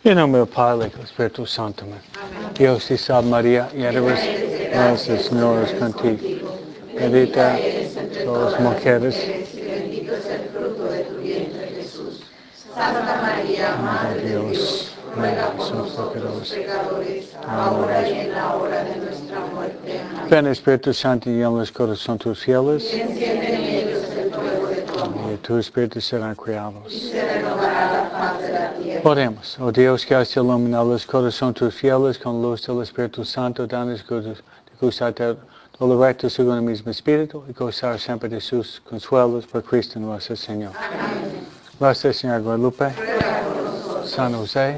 En nombre del Padre, del Espíritu Santo. Dios te salve María, llena eres el Señor es contigo. Bendita todas las mujeres. Santa María, Madre de Dios, ruega por nosotros pecadores, ahora y en la hora de nuestra muerte. Amén. Ven Espíritu Santo y llena los corazones tus fieles. Enciende en ellos el fuego de tu amor. Y tu Espíritu serán criados. Y se renovará la faz de la tierra. Oremos, oh Dios que has iluminado los corazones tus fieles con luz del Espíritu Santo, danos de gustar todo lo recto según el mismo Espíritu y gozar siempre de sus consuelos por Cristo nuestro Señor. Amén. Gracias, Señor Guadalupe. San José.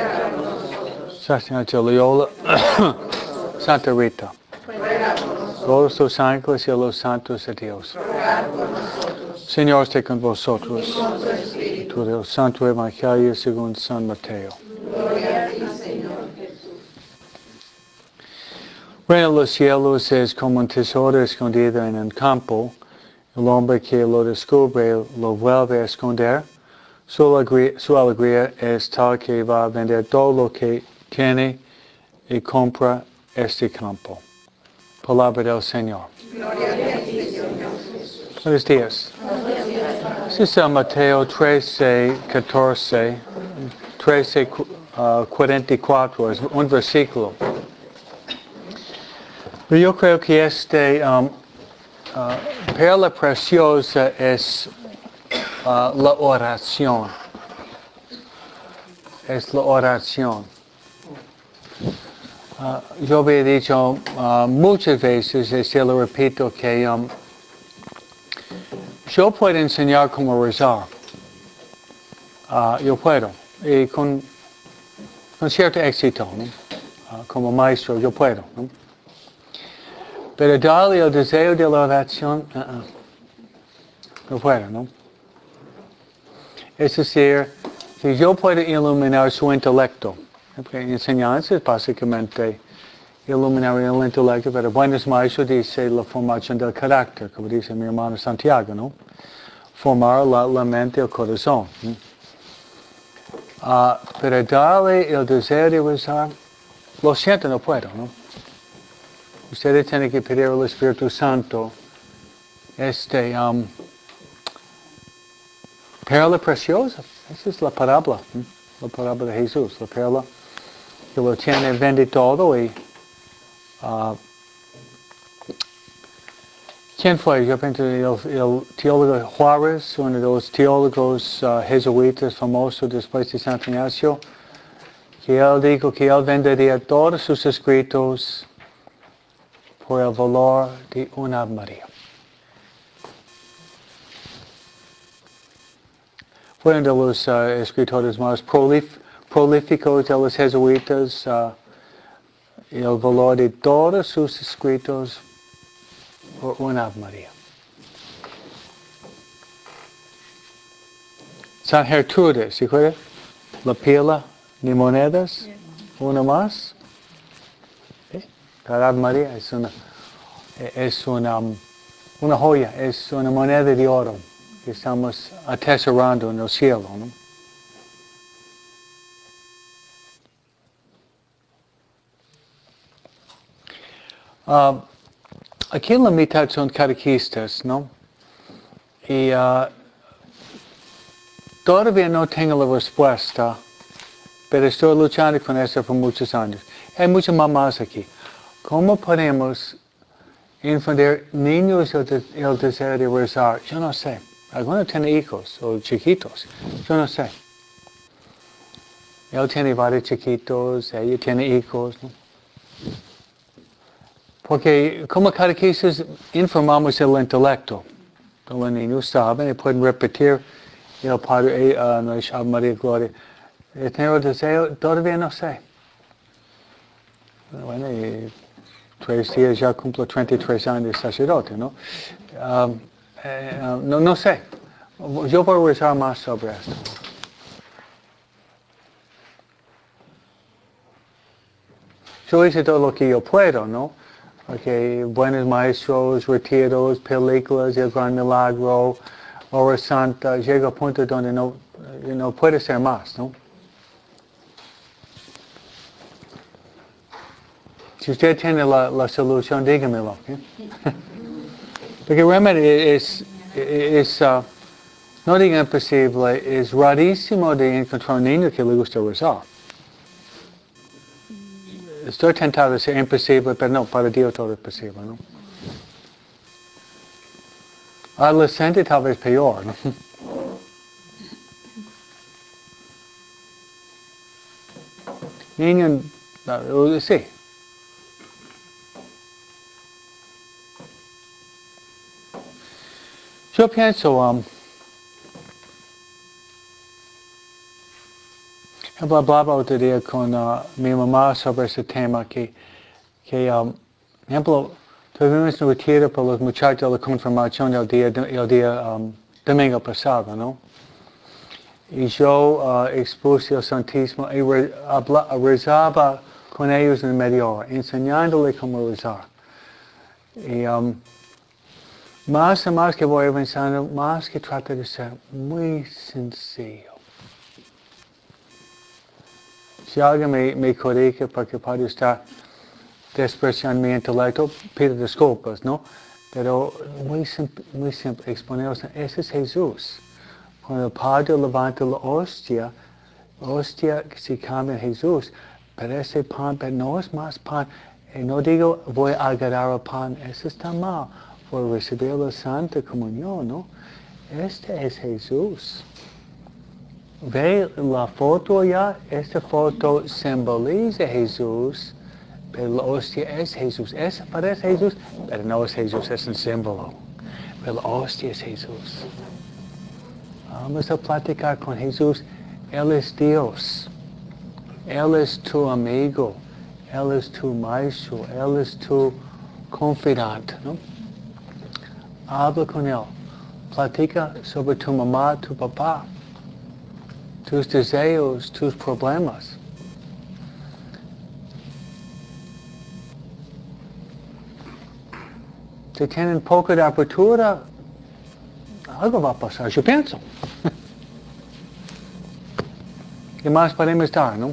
Santa Loyola. Santa Rita. Todos los ángeles y los santos de Dios. Señor esté con vosotros. Tu del Santo Evangelio según San Mateo. Gloria a ti, Señor Jesús. Reino de los cielos es como un tesoro escondido en un campo. El hombre que lo descubre lo vuelve a esconder. Su alegría es tal que va a vender todo lo que tiene y compra este campo. Palabra del Señor. Gloria a ti, Señor Jesús. Buenos días. Este es San Mateo 13, 14, 13, 44, es un versículo. Pero yo creo que perla preciosa es la oración. Es la oración. Yo había dicho muchas veces, y lo repito, que yo puedo enseñar cómo rezar. Yo puedo. Y con cierto éxito, ¿no? Como maestro, yo puedo, ¿no? Pero darle el deseo de la oración, no puedo, ¿no? Es decir, que yo puedo iluminar su intelecto. Enseñanza es básicamente iluminar el intelecto, pero buenos maestros dice la formación del carácter, como dice mi hermano Santiago, ¿no? Formar la mente y el corazón. ¿No? Pero darle el deseo de rezar, lo siento, no puedo, ¿no? Ustedes tienen que pedir al Espíritu Santo perla preciosa. Esa es la parábola de Jesús, la perla que lo tiene, vende todo y ¿quién fue? Yo pienso el teólogo Juárez, uno de los teólogos jesuitas famosos después de San Ignacio, que él dijo que él vendería todos sus escritos por el valor de una Ave María. Fue uno de los escritores más prolíficos de los jesuitas, el valor de todos sus escritos por una Ave María. San Gertrudes, ¿se acuerda? La pila de monedas, una más. ¿Sí? La Ave María es una joya, es una moneda de oro que estamos atesorando en el cielo, ¿no? Aquí en la mitad son catequistas, ¿no? Y todavía no tengo la respuesta, pero estoy luchando con eso por muchos años. Hay muchas mamás aquí. ¿Cómo podemos infundir niños el deseo de rezar? Yo no sé. Algunos tienen hijos o chiquitos. Yo no sé. Él tiene varios chiquitos, ella tiene hijos, ¿no? Porque como catequistas informamos el intelecto. Los niños saben y pueden repetir el Padre, nuestra María Gloria. Tener el deseo, todavía no sé. Bueno, y 3 días ya cumplo 33 años de sacerdote, ¿no? No sé. Yo voy a rezar más sobre esto. Yo hice todo lo que yo puedo, ¿no? Porque buenos maestros, retiros, películas, el gran milagro, hora santa, llega a un punto donde no puede ser más, ¿no? Si usted tiene la solución, dígamelo. Porque realmente no digo imposible, es rarísimo de encontrar un niño que le gusta rezar. Estoy tentado de ser imposible, pero no, para Dios todo es posible, ¿no? Adolescente tal vez peor, ¿no? Niño, sí. Yo pienso, hablaba otro día con mi mamá sobre ese tema que por ejemplo, tuvimos un retiro para los muchachos de la confirmación el día domingo pasado, ¿no? Y yo expuse el Santísimo y rezaba con ellos en media hora, enseñándole cómo rezar. Y más y más que voy avanzando, más que trato de ser muy sencillo. Si alguien me corrige porque puede estar despreciando mi intelecto, pido disculpas, ¿no? Pero muy simple, exponeros, ese es Jesús. Cuando el Padre levanta la hostia se cambia en Jesús, pero ese pan, pero no es más pan. Y no digo voy a agarrar el pan, eso está mal. Voy a recibir la Santa Comunión, ¿no? Este es Jesús. Ve la foto allá, esta foto simboliza Jesús, pero la hostia es Jesús. Esa parece Jesús, pero no es Jesús, es un símbolo. Pero la hostia es Jesús. Vamos a platicar con Jesús. Él es Dios. Él es tu amigo. Él es tu maestro. Él es tu confidante, ¿no? Habla con Él. Platica sobre tu mamá, tu papá, tus deseos, tus problemas. Si tienen poco de apertura, algo va a pasar, yo pienso. ¿Qué más podemos dar, no?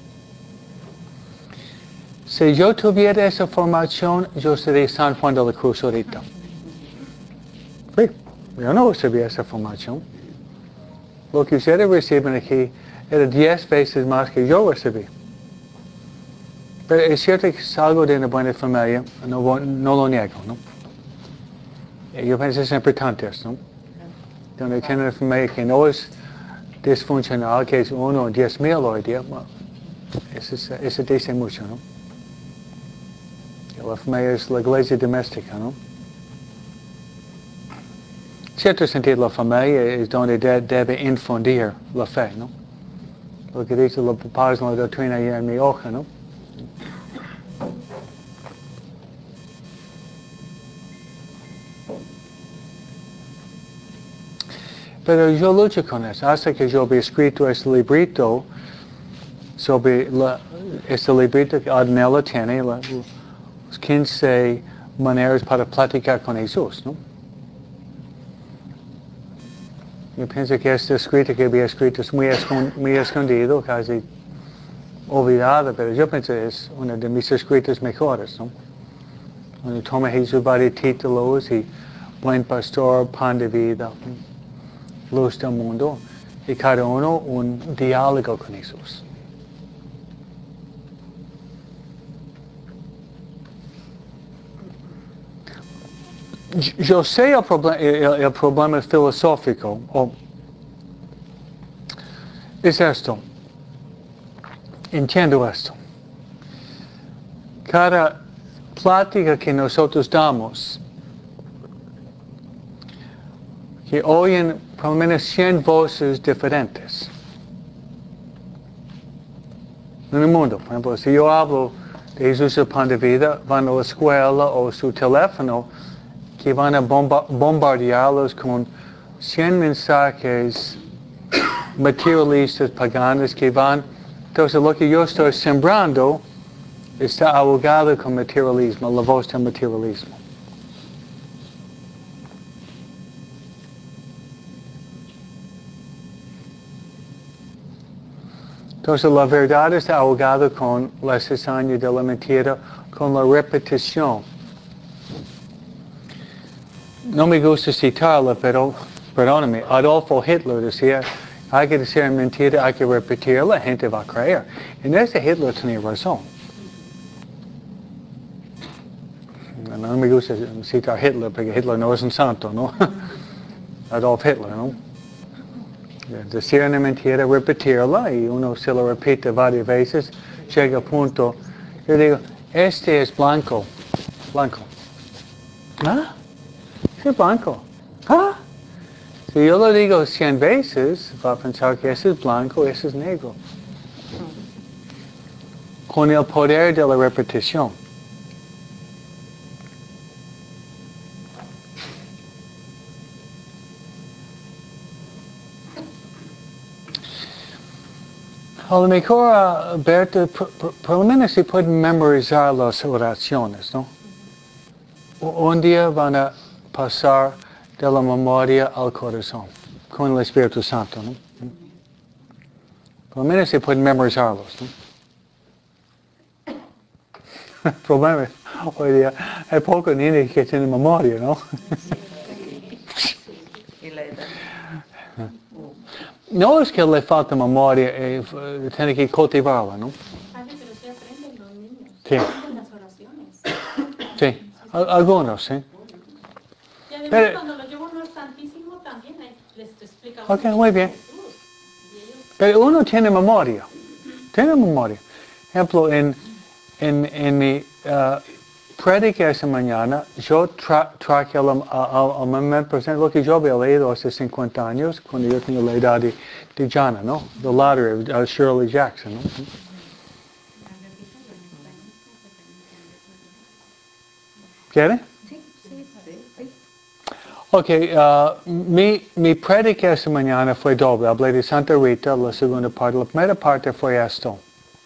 Si yo tuviera esa formación, yo sería San Juan de la Cruz ahorita. Sí, yo no recibí esa formación. Lo que ustedes reciben aquí era 10 veces más que yo recibí. Pero es cierto que salgo de una buena familia, no lo niego, ¿no? Yo pienso que es importante eso, ¿no? Donde tiene una familia que no es disfuncional, que es 1 o 10,000 hoy día, bueno, eso dice mucho, ¿no? La familia es la iglesia doméstica, ¿no? En cierto sentido, la familia es donde debe infundir la fe, ¿no? Lo que dice los padres en la doctrina y en mi hoja, ¿no? Pero yo lucho con eso. Hasta que yo había escrito este librito sobre este librito que Adnella tiene, las 15 maneras para platicar con Jesús, ¿no? Yo pienso que este escrito que había escrito es muy escondido, casi olvidado, pero yo pienso que es uno de mis escritos mejores, ¿no? Donde toma Jesús varios títulos y Buen Pastor, Pan de Vida, Luz del Mundo, y cada uno un diálogo con Jesús. Yo sé el problema filosófico, es esto, entiendo esto. Cada plática que nosotros damos, que oyen por lo menos 100 voces diferentes en el mundo. Por ejemplo, si yo hablo de Jesús el pan de vida, van a la escuela o su teléfono, que van a bombardearlos con 100 mensajes materialistas paganos que van. Entonces lo que yo estoy sembrando está ahogado con materialismo, la voz del materialismo. Entonces la verdad está ahogada con la cizaña de la mentira, con la repetición. No me gusta citarla, pero perdóname, Adolfo Hitler decía, hay que decir mentira, hay que repetir, la gente va a creer. En ese Hitler tenía razón. No me gusta citar Hitler, porque Hitler no es un santo, ¿no? Adolf Hitler, ¿no? Decir una mentira, repetirla, y uno se lo repite varias veces, llega al punto, yo digo, este es blanco, blanco. ¿Ah? ¿Qué blanco? ¿Ah? Si yo lo digo 100 veces, va a pensar que ese es blanco, ese es negro. Con el poder de la repetición. A lo mejor, Berta, por lo menos se pueden memorizar las oraciones, ¿no? Un día van a pasar de la memoria al corazón, con el Espíritu Santo, ¿no? Por lo menos se pueden memorizarlos, ¿no? El problema es, hoy día hay pocos niños que tienen memoria, ¿no? Y la edad. No es que le falta memoria, tiene que cultivarla, ¿no? Padre, pero sí aprenden los niños. Sí. Aprenden las oraciones. Sí, algunos, sí. Y además Pero, cuando los llevo uno al Santísimo también les explica ok, uno muy quién bien. es Jesús. Y ellos, Pero uno tiene memoria. Tiene memoria. Ejemplo, en mi prédica esa mañana, yo traje al momento presente lo que yo había leído hace 50 años, cuando yo tenía la edad de Jana, ¿no? The Lottery, Shirley Jackson, ¿no? ¿Quiere? Sí, sí, sí, sí. Ok, mi prédica esta mañana fue doble. Hablé de Santa Rita, la segunda parte. La primera parte fue esto.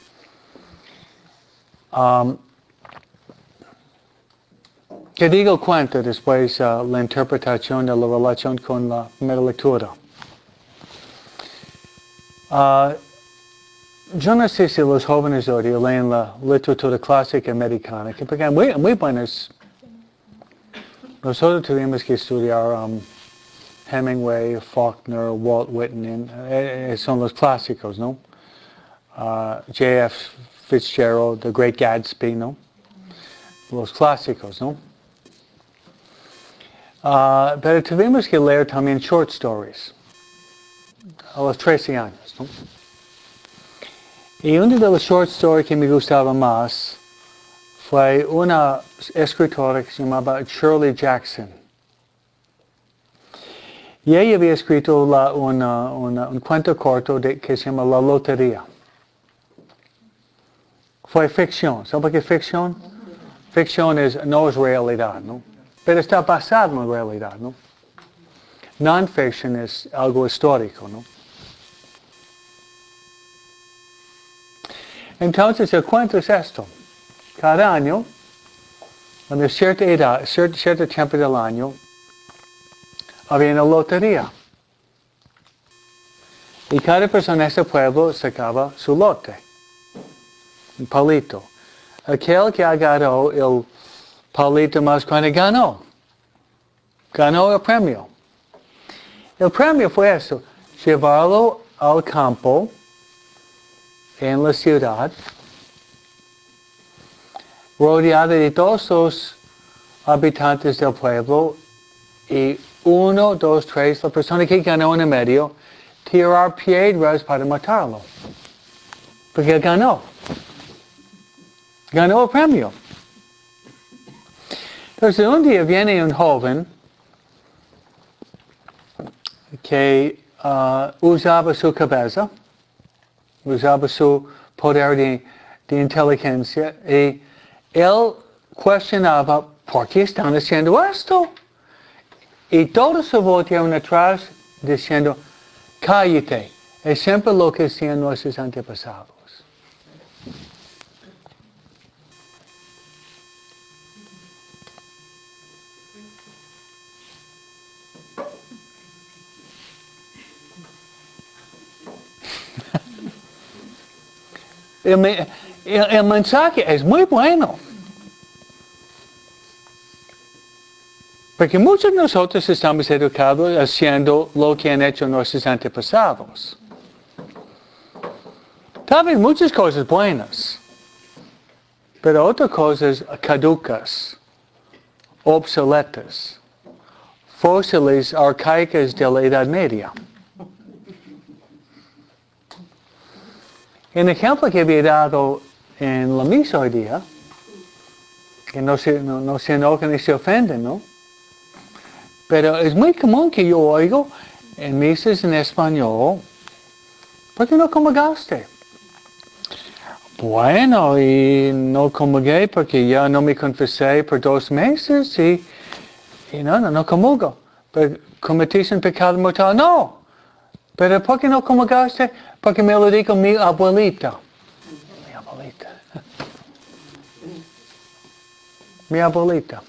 Que digo el cuento después la interpretación de la relación con la primera lectura. Yo no sé si los jóvenes hoy leen la literatura clásica americana, que porque muy buenas. Nosotros tuvimos que estudiar Hemingway, Faulkner, Walt Whitman, son los clásicos, ¿no? J.F. Fitzgerald, The Great Gatsby, ¿no? Los clásicos, ¿no? Pero tuvimos que leer también short stories a los 13 años, ¿no? Y uno de los short stories que me gustaba más fue una escritora que se llamaba Shirley Jackson. Y ella había escrito un cuento corto que se llama La Lotería. Fue ficción. ¿Sabe qué es ficción? Ficción no es realidad, ¿no? Pero está basado en realidad, ¿no? Non-fiction es algo histórico, ¿no? Entonces el cuento es esto. Cada año, en cierta edad, cierto tiempo del año, había una lotería. Y cada persona en ese pueblo sacaba su lote, un palito. Aquel que agarró el palito más grande ganó. Ganó el premio. El premio fue eso, llevarlo al campo, en la ciudad, rodeado de todos los habitantes del pueblo, y 1, 2, 3, la persona que ganó en el medio, tirar piedras para matarlo. Porque ganó. Ganó el premio. Entonces un día viene un joven que usaba su cabeza, usaba su poder de inteligencia, y él cuestionaba por qué están haciendo esto. Y todos se voltearon atrás diciendo, cállate, es siempre lo que hacían nuestros antepasados. El mensaje es muy bueno. Porque muchos de nosotros estamos educados haciendo lo que han hecho nuestros antepasados. Tal vez muchas cosas buenas, pero otras cosas caducas, obsoletas, fósiles arcaicas de la Edad Media. El ejemplo que había dado en la misa hoy día, que no se enojen ni se ofenden, ¿no? Pero es muy común que yo oigo en misas en español, ¿por qué no comulgaste? Bueno, y no comulgué porque ya no me confesé por 2 meses y no comulgo. Pero cometiste un pecado mortal, no. Pero ¿por qué no comulgaste? Porque me lo dijo mi abuelita. Mi abuelita. Mi abuelita.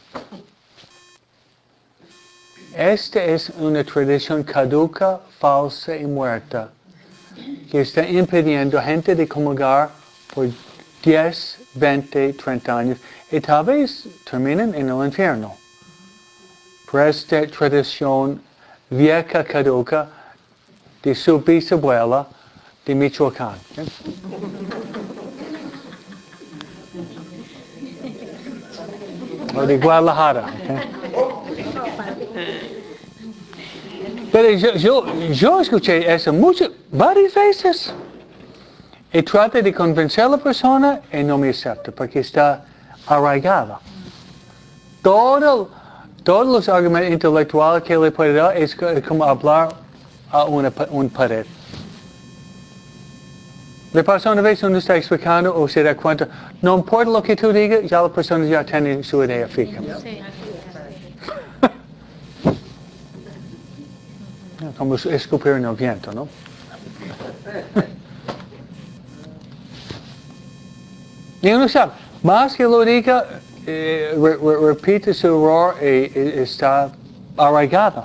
Esta es una tradición caduca, falsa y muerta que está impidiendo a gente de comulgar por 10, 20, 30 años y tal vez terminen en el infierno. Por esta tradición vieja caduca de su bisabuela de Michoacán. O de Guadalajara. Pero yo escuché eso varias veces. Y trato de convencer a la persona y no me acepta porque está arraigada. Todos los argumentos intelectuales que le puede dar es como hablar a una pared. Le pasa una vez uno está explicando o se da cuenta, no importa lo que tú digas, ya la persona ya tiene su idea fija. Sí. Como escupir en el viento, ¿no? Y uno sabe, más que lo diga, repite su error y está arraigado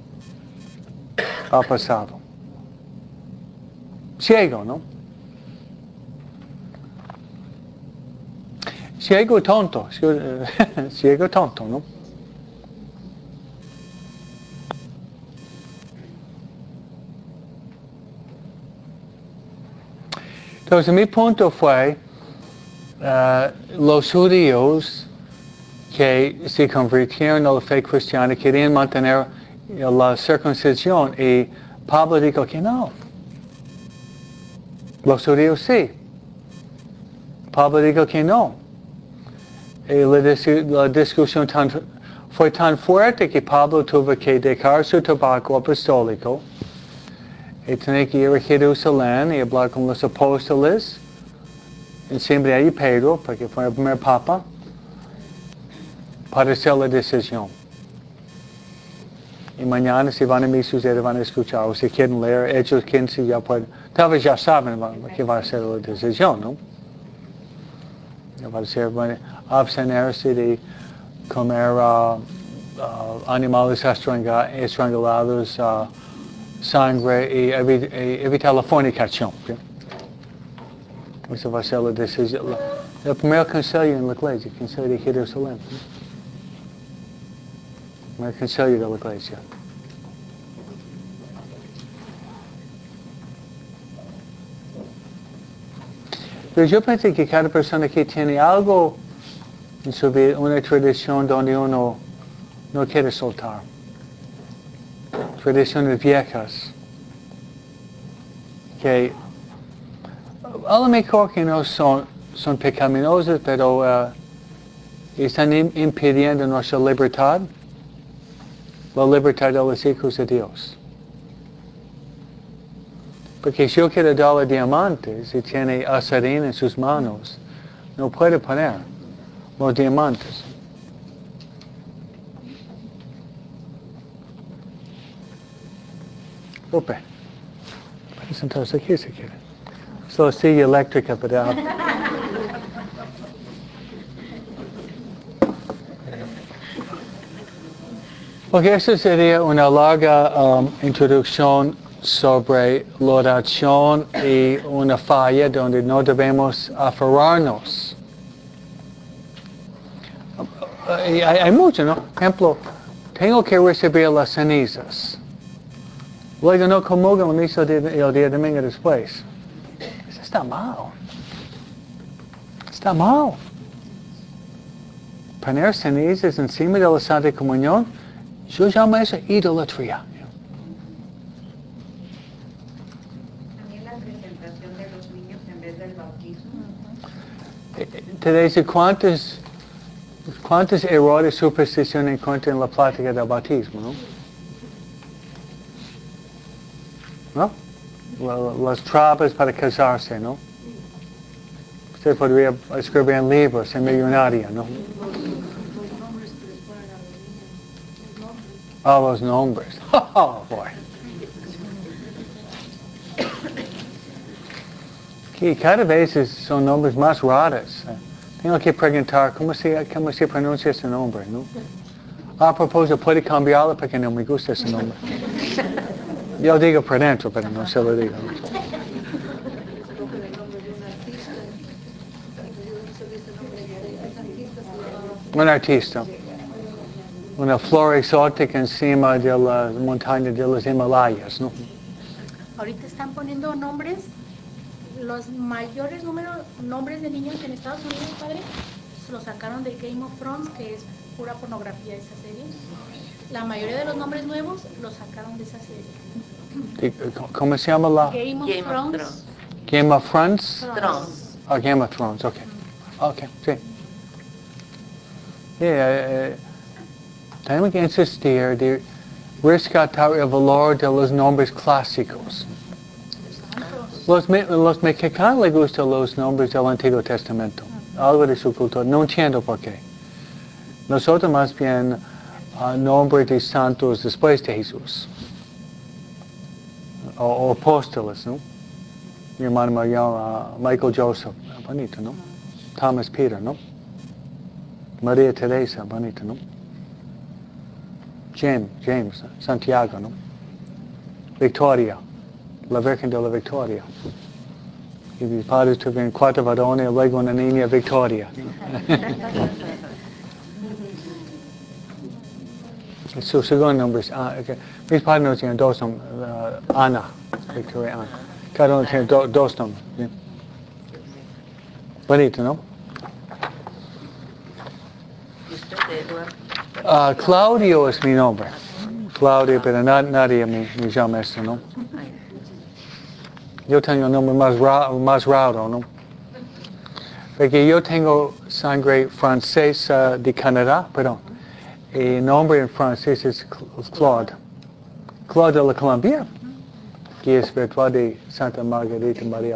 al pasado. Ciego, ¿no? Ciego tonto, ciego tonto, ¿no? Entonces mi punto fue, los judíos que se convirtieron a la fe cristiana querían mantener la circuncisión y Pablo dijo que no. Los judíos sí. Pablo dijo que no. Y la discusión fue tan fuerte que Pablo tuvo que dejar su tabaco apostólico y tenía que ir a Jerusalén y hablar con los apóstoles, y siempre ahí Pedro, porque fue el primer papa, para hacer la decisión. Y mañana si van a misa ustedes van a escuchar, o si quieren leer Hechos 15 ya pueden, tal vez ya saben que va a ser la decisión, ¿no? Va a ser abstenerse de comer animales estrangulados, sangre y evitar la fornicación. ¿Okay? Esa va a ser la decisión. El primer concilio en la iglesia, el concilio de Jerusalén. El primer concilio de la iglesia. Pero yo pensé que cada persona que tiene algo en su vida, una tradición donde uno no quiere soltar. Tradiciones viejas. Que a lo mejor que no son pecaminosas, pero están impidiendo nuestra libertad, la libertad de los hijos de Dios. Porque si yo quiero darle diamantes y tiene azarín en sus manos, no puede poner los diamantes. Ope, puede sentarse aquí si quiere. Es la silla eléctrica para... Ok, esta sería una larga introducción sobre la oración y una falla donde no debemos aferrarnos. Hay mucho, ¿no? Ejemplo, tengo que recibir las cenizas. Luego no comulgo la misa el día domingo después. Eso está mal. Está mal. Poner cenizas encima de la Santa Comunión, yo llamo eso idolatría. También la presentación de los niños en vez del bautismo. Te dice cuántos errores de superstición encuentran en la plática del bautismo, ¿no? ¿No? Las trabas para casarse, ¿no? Usted podría escribir en libros, en millonaria, ¿no? Los nombres que les ponen a los niños. Los nombres. Ah, los nombres. Oh, boy. Que cada vez son nombres más raros. Tengo que preguntar cómo se pronuncia ese nombre, ¿no? A propósito, puede cambiarlo porque no me gusta ese nombre. Yo digo por dentro, pero no se lo digo. ¿No? Escogen el nombre de un artista. Yo se dice nombre de un artista se llamaba. Un artista. Una flor exótica encima de la montaña de los Himalayas, ¿no? Ahorita están poniendo nombres, los mayores nombres de niños en Estados Unidos, padre, se los sacaron de Game of Thrones, que es pura pornografía esa serie. La mayoría de los nombres nuevos los sacaron de esa serie. ¿Cómo se llama la? Game of Thrones. Game of Thrones? Thrones. Oh, Game of Thrones, okay. Okay, sí. Yeah, tenemos que insistir de rescatar el valor de los nombres clásicos. Los mexicanos les gustan los nombres del Antiguo Testamento, algo de su cultura, no entiendo por qué. Nosotros más bien nombres de santos después de Jesús, o apóstoles, ¿no? Mi hermano mayor, Michael Joseph, bonito, ¿no? Thomas Peter, ¿no? María Teresa, bonito, ¿no? James, Santiago, ¿no? Victoria, la Virgen de la Victoria. Y mis padres tuvieron 4 varones y luego una niña Victoria. Su segundo nombre es okay. Mis padres no tienen 2 nombres, Ana, Victoria Ana. Cada uno tiene 2 nombres. ¿Sí? Bonito, ¿no? ¿Y usted, Eduardo? Claudio es mi nombre. Claudio, pero nadie me llama eso, ¿no? Yo tengo un nombre más raro, ¿no? Porque yo tengo sangre francesa de Canadá, perdón. El nombre en francés es Claude. Claude de la Colombia, que es virtual de Santa Margarita María.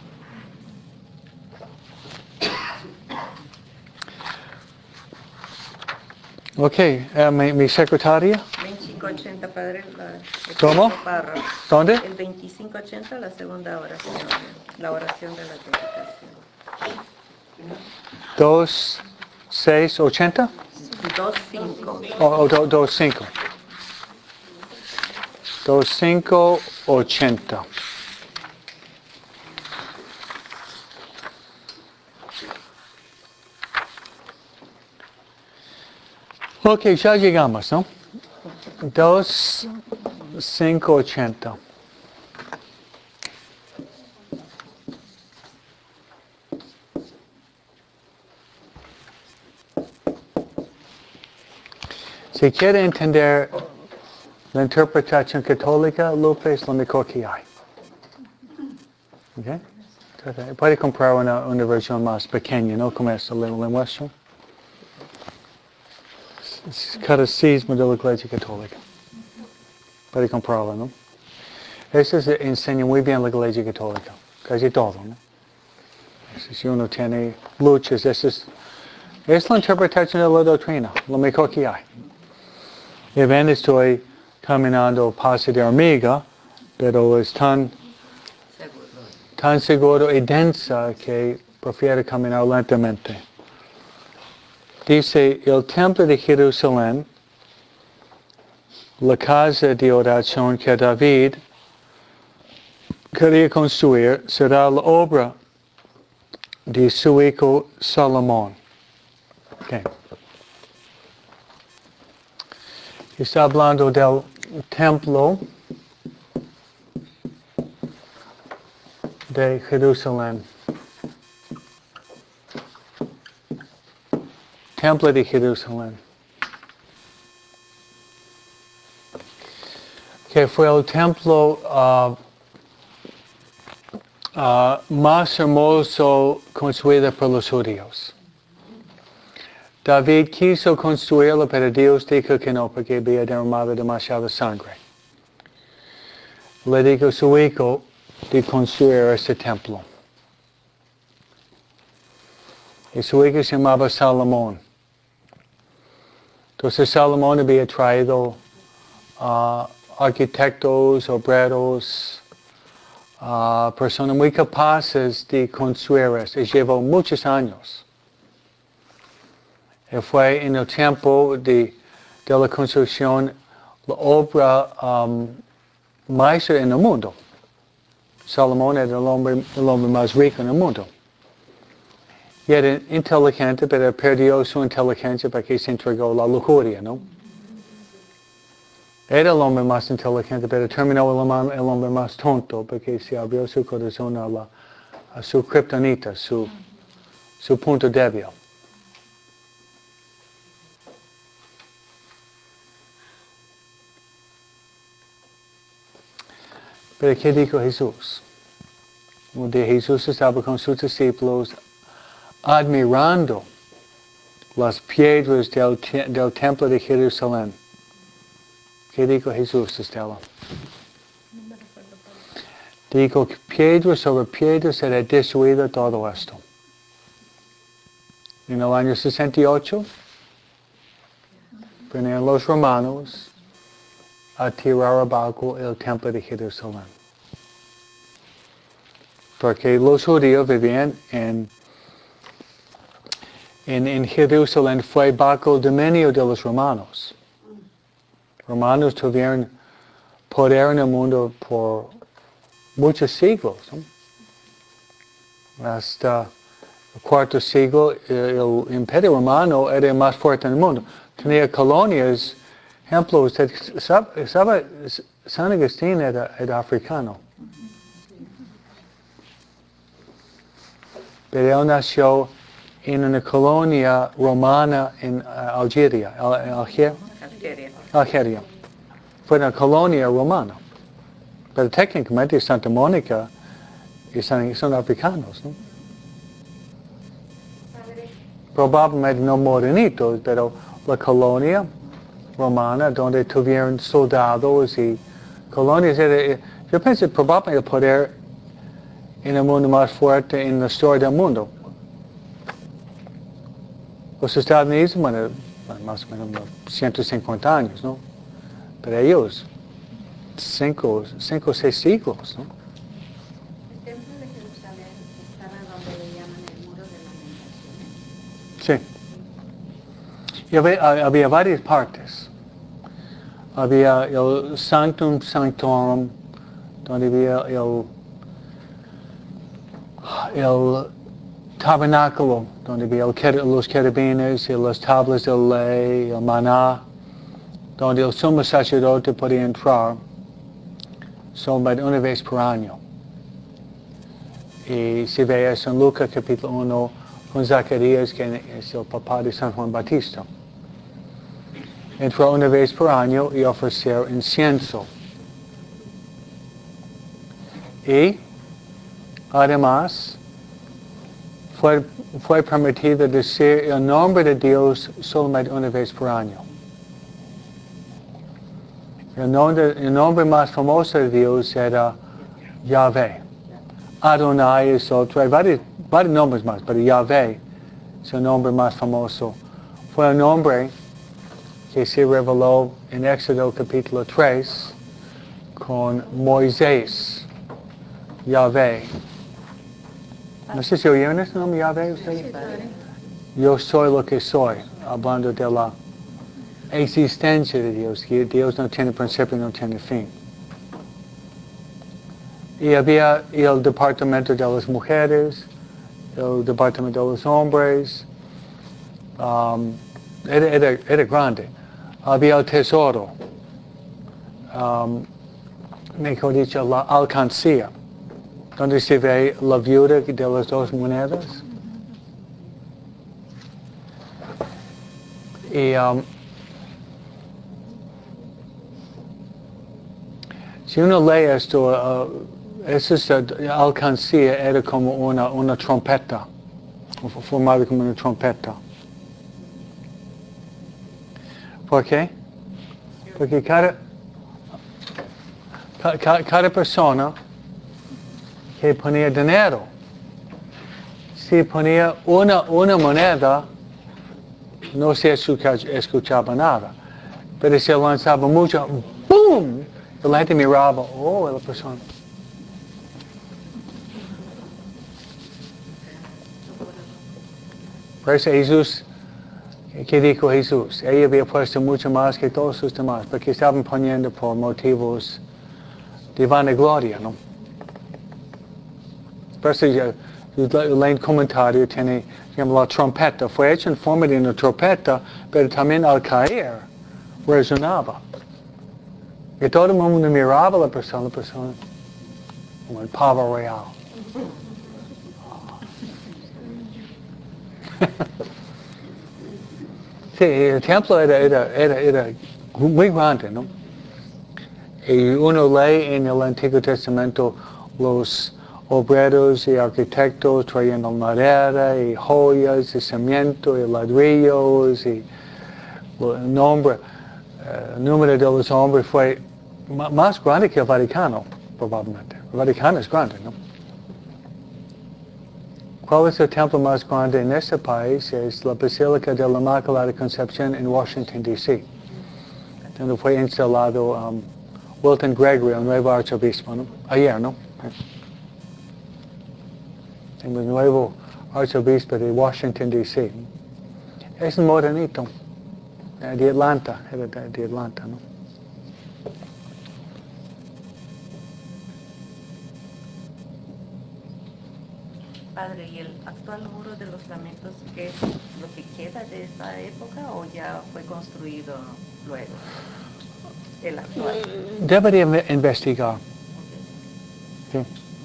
Ok, mi secretaria. 2580, padre, el ¿Cómo? segundo párrafo. ¿Dónde? El 2580, la segunda oración, la oración de la dedicación. 2680. 25. 25. 2580. Ok, ya llegamos, ¿no? 2580. Si quiere entender la interpretación católica, Lupe es lo mejor que hay. Okay? Entonces, puede comprar una versión más pequeña, ¿no? Como esta, le muestro. Es Catecismo de la Iglesia Católica. Puede comprarla, ¿no? Eso enseña muy bien la Iglesia Católica. Casi todo, ¿no? Si uno tiene luchas, es la interpretación de la doctrina, lo mejor que hay. Y ven, estoy caminando paso de hormiga, pero es tan seguro y densa que prefiero caminar lentamente. Dice, el templo de Jerusalén, la casa de oración que David quería construir será la obra de su hijo Salomón. Okay. Está hablando del templo de Jerusalén. Templo de Jerusalén. Que fue el templo más hermoso construido por los judíos. David quiso construirlo, pero Dios dijo que no, porque había derramado demasiada sangre. Le dijo a su hijo de construir este templo. Y su hijo se llamaba Salomón. Entonces Salomón había traído arquitectos, obreros, personas muy capaces de construir esto. Y llevó muchos años. Y fue en el tiempo de la construcción la obra maestra en el mundo. Salomón era el hombre más rico en el mundo. Y era inteligente, pero perdió su inteligencia porque se entregó a la lujuria, ¿no? Era el hombre más inteligente, pero terminó el hombre más tonto porque se abrió su corazón a su kriptonita, su punto débil. Pero ¿qué dijo Jesús? Un día Jesús estaba con sus discípulos admirando las piedras del templo de Jerusalén. ¿Qué dijo Jesús, Estela? No me recuerdo, padre. Dijo que piedra sobre piedra será destruido todo esto. En el año 68, venían los romanos a tirar abajo el templo de Jerusalén. Porque los judíos vivían en Jerusalén, fue bajo el dominio de los romanos. Romanos tuvieron poder en el mundo por muchos siglos, ¿no? Hasta el cuarto siglo, el imperio romano era el más fuerte en el mundo. Tenía colonias, ejemplo, usted sabe San Agustín era africano. Pero él nació en una colonia romana en Algeria. Algeria. Fue una colonia romana. Pero técnicamente Santa Mónica son africanos, ¿no? Padre, Probablemente no modernitos, pero la colonia romana donde tuvieron soldados y colonias. Yo pienso probablemente el poder en el mundo más fuerte en la historia del mundo. Los Estados Unidos, bueno, más o menos 150 años, ¿no? Pero ellos, 5 o 6 siglos, ¿no? el templo de Jerusalén estaba donde le llaman el muro de lamentaciones. Sí. Y había varias partes. Había el Sanctum Sanctorum, donde había el tabernáculo, donde había los querubines y las tablas de ley, el maná, donde el sumo sacerdote podía entrar solamente una vez por año. Y se ve eso en Lucas capítulo 1 con Zacarías, que es el papá de San Juan Bautista. Entró una vez por año y ofrecer incienso. Y además fue permitido decir el nombre de Dios solamente una vez por año. El nombre más famoso de Dios era Yahvé. Adonai es otro, hay varios nombres más, pero Yahvé es el nombre más famoso. Fue el nombre que se reveló en Éxodo capítulo 3 con Moisés, Yahvé. No sé si oyeron este nombre Yahvé ustedes. Sí, padre. Yo soy lo que soy, hablando de la existencia de Dios, que Dios no tiene principio, no tiene fin. Y había el departamento de las mujeres, el departamento de los hombres. Era grande. Había el tesoro. Mejor dicho, la alcancía, donde se ve la viuda de las dos monedas. Y si uno lee esto, esa alcancía era como una trompeta, formada como una trompeta. ¿Por qué? Porque cada persona que ponía dinero, si ponía una moneda, no se escuchaba nada. Pero si lanzaba mucho, ¡boom! Y la gente miraba, oh, la persona. Por eso Jesús, ¿qué dijo Jesús? Ella había puesto mucho más que todos los demás, porque estaban poniendo por motivos de vanagloria, ¿no? Por eso el comentario tiene, digamos, la trompeta. Fue hecha en forma de una trompeta, pero también al caer resonaba. Y todo el mundo miraba a la persona como el pavo real. Sí, el templo era muy grande, ¿no? Y uno lee en el Antiguo Testamento los obreros y arquitectos trayendo madera y joyas y cemento y ladrillos y el número de los hombres fue más grande que el Vaticano, probablemente. El Vaticano es grande, ¿no? ¿Cuál es el templo más grande en este país? Es la Basílica de la Inmaculada Concepción en Washington, D.C., donde fue instalado Wilton Gregory, el nuevo arzobispo, ¿no? Ayer, ¿no? El nuevo arzobispo de Washington, D.C. Es un morenito, de Atlanta, era de Atlanta, ¿no? Padre, ¿y el actual muro de los lamentos es lo que queda de esa época o ya fue construido luego? El actual. Debería investigar. Sí.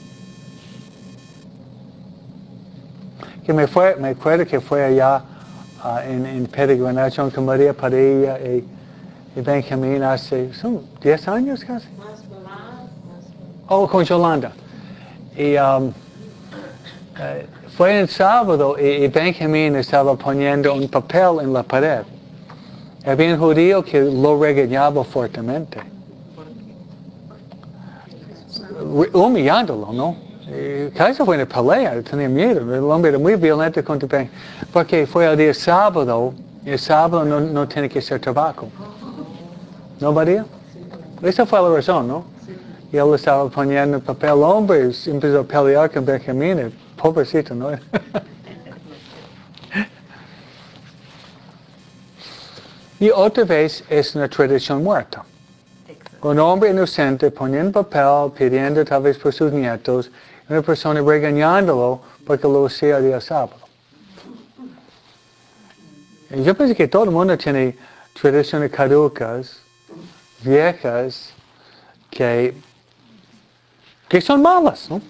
Que me acuerdo que fue allá en peregrinación con María Padilla y Benjamín son 10 años casi. Oh, con Yolanda. Y fue el sábado y Benjamín estaba poniendo un papel en la pared. Había un judío que lo regañaba fuertemente. Humillándolo, ¿no? Casi fue una pelea, tenía miedo. El hombre era muy violento contra Ben. Porque fue el día sábado, y el sábado no tiene que ser tabaco. ¿No, María? Esa fue la razón, ¿no? Y él estaba poniendo papel, el hombre empezó a pelear con Benjamín, pobrecito, ¿no? Y otra vez es una tradición muerta. Un hombre inocente poniendo papel, pidiendo tal vez por sus nietos, y una persona regañándolo porque lo hacía el día sábado. Y yo pienso que todo el mundo tiene tradiciones caducas, viejas, que son malas, ¿no?